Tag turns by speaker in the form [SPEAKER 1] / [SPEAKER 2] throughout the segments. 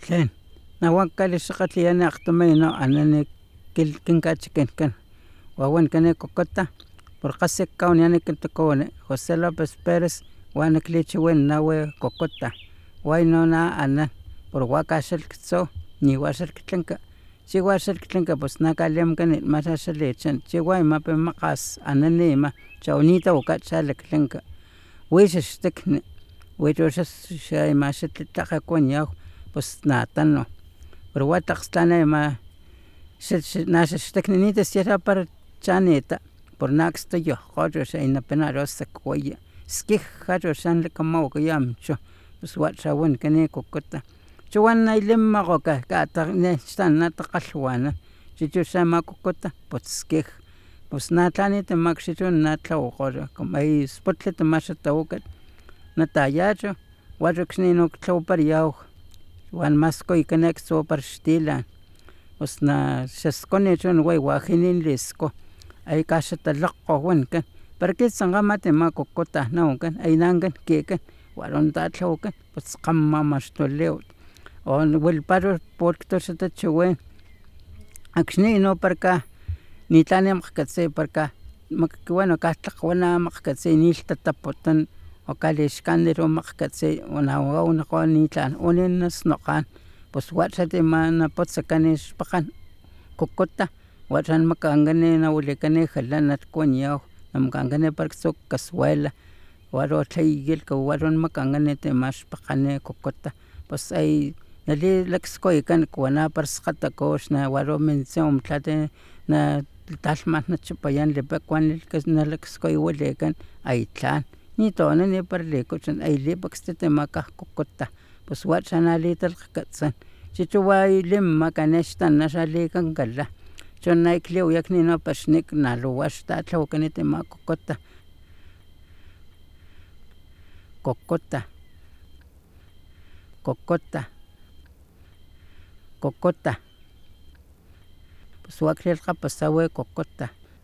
[SPEAKER 1] tlen nahuancali xaqatliani aqtomeino anani kinkachikenkan wawan kani kokota por casi kauniani kintukuni José López Pérez wan niklichiwin nawi kokota wainona anan por wakaxelkitzo niwaxelkitlinka chiwaxelkitlinka pues nakaliamkani maxaxalichan chiwaima pimaqas ananima chawnita wakachalektlinka wixixtikni wichoxaxaimaxitlitlaqakuan pues natano pero watlaxtlanima naxixtikninita sierra para chanita por nakstoyohqocho xainapinaros sekwaya skijkacho xanlikamawakayamcho pues waxawankani kokota chowanailimaqoka nextanataqalhuanan chichoxamakokota pues skij pues natlanita makxicho natlawaqocho como isputli timaxitawakat natayacho warokxnino tlawaparayawak wan mas koykanek tzoparxtilan pues xaskonicho waywajinin lisko aykaxatalaqo wankan para kitzankgamati makokota nawankan aynankan kikan waron tatlawakan pues kgama maxtoliw o wilparo porque toxatachiwin akxni ino parka nitlani makgkatsi parka bueno kajtlakgwana makgkatsi nilhtataputan o kalixkanit makgkatsi nawaw nitlan uninasnokgan pues waxatima napotzakani xpakgan kokota waxa nmakankani nawilikani jalanat kuaniyaw namakankani para tzoq cazuela waro tlaiyilka waro nmakankani tima xpakgani kokota pues ay nali lakskoykan wana para skgatakox waro mención tlati talhman nachipayan lipakuan nalakskoywilikan ay tlan nitonini para likuchin ay lipaksti timaka kokota pues waxa nalitalhkatsan chichiwailimaka kanextana xalikankala chonaikliwyak ninopaxnik naluwa xtatlawakani tima kokota kokota kokota kokota pues waklilkgapasawi kokota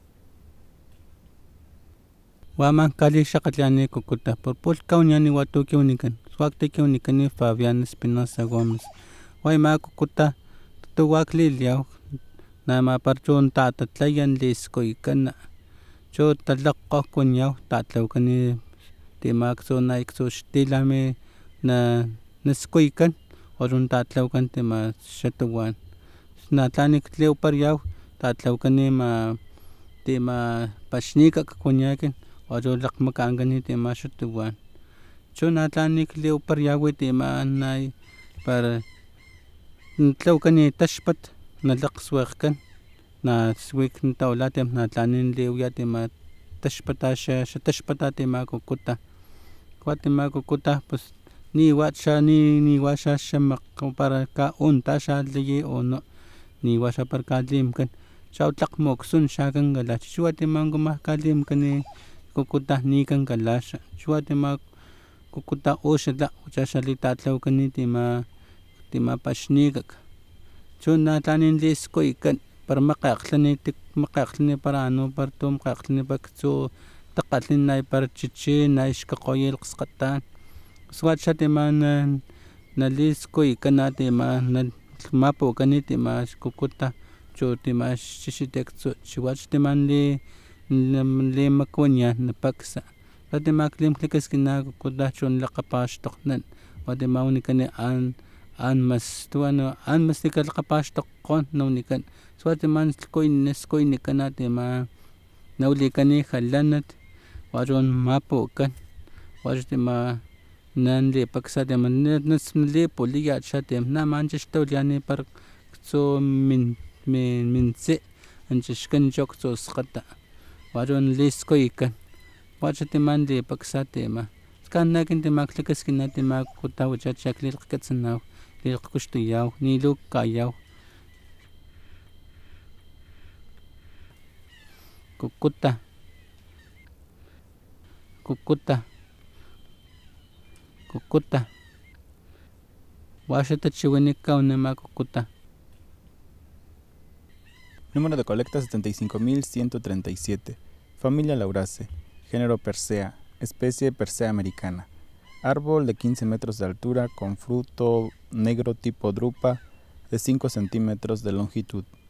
[SPEAKER 2] Waman kalixakatliani kokota por kauniani watukiwnikan waktikiwnikani Fabián Espinosa Gómez waima kokota tuwakliliaw namaparchon tatatlayan liskoykana cho talaqqa kuaniaw tatlawkani timaktso naiksoxtilami naskoykan waron tatlawkan tima xatuwan natlani tliwparayaw tatlawkani tima paxnikak kuaniakin waro lakgmakankani tima xatuwan cho natlani tliwparayawi tima nay para tlawkani taxpat nalakgsuekgkan naswik tawila natlani liwya tima taxpata xataxpata tima kokota tima kokota pues niwa xaxamak para kaunta xaliyi o no niwa xa para kalimkan xaw tlakgmoksun xakankala chiwa tima kalimkani kokota nikankalaxa chiwa tima kokota uxala xalitatlawankani tima paxnikak cho natlani liskoykan para makgekglhani para ano para tu makgekglhani paktsu takgalhi para chichi naixkakgoya skgatan pues waxa tima naliskoykan tima mapukani tima kokota cho tima xixitektsu chiwach tima limakuanian paksa tima klimklikaskina kokota cho lakgapaxtokgnan watima wanikani anmas tikalakgapaxtokgon nawanikan watima naskoynikan tima nawilikani jalanat waron mapukan waxa tima nanlipaksa tima nalipuliya namancha xtawiliyani para ktsu mintsi anchaxkan ktsu skgata waro naliskoykan waxa tima nalipaksa tima skanana ekin tima klikaskina tima kokota wachicha klilakgatsanaw lilakgkuxtuyaw nilu kayaw kokota kokota kokota waxa tachiwini kaunima kokota.
[SPEAKER 3] Número de colecta 75.137. Familia Laurace. Género Persea. Especie Persea americana. Árbol de 15 metros de altura con fruto negro tipo drupa de 5 centímetros de longitud.